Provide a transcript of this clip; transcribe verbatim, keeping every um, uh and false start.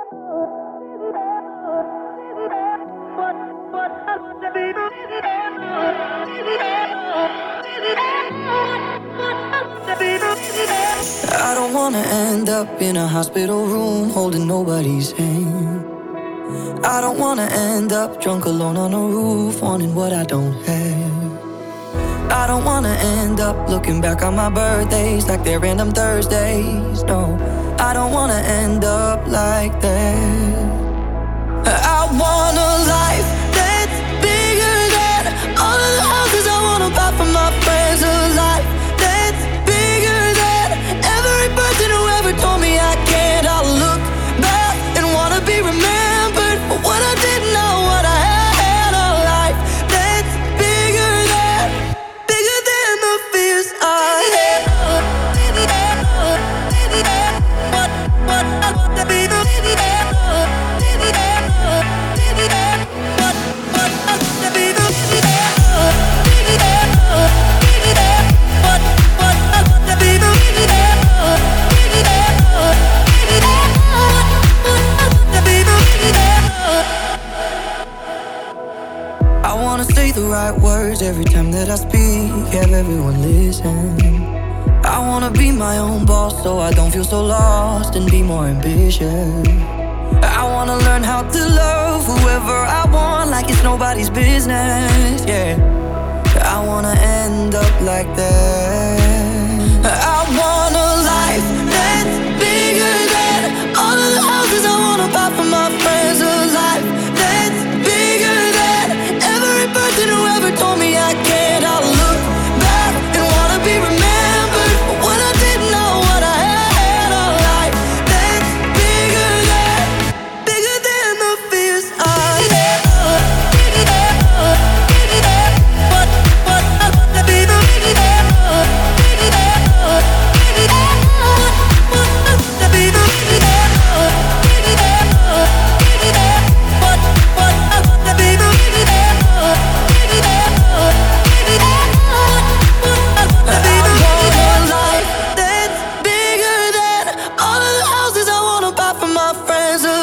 I don't wanna end up in a hospital room holding nobody's hand. I don't wanna end up drunk alone on a roof wanting what I don't have. I don't wanna end up looking back on my birthdays like they're random Thursdays. No, I don't wanna end up like that. I want a life that's bigger than all of the houses I wanna buy for my friends. A life that's bigger than every person who ever told me I can't. I'll look back and wanna be remembered for what I didn't know what I had. A life that's bigger than, bigger than the fears I had. What, what I want to be the I wanna say the right words every time that I speak, have everyone listen. I wanna be my own boss so I don't feel so lost and be more ambitious. I wanna learn how to love whoever I want like it's nobody's business, yeah. I wanna end up like that. I want a life that's bigger than all of the houses I wanna buy for my friends. A life that's bigger than every person who ever told me I can't. I'll look back and wanna be remembered for what I didn't know what I had. A life that's bigger than, bigger than the fears I had. What, what I want to be the friends.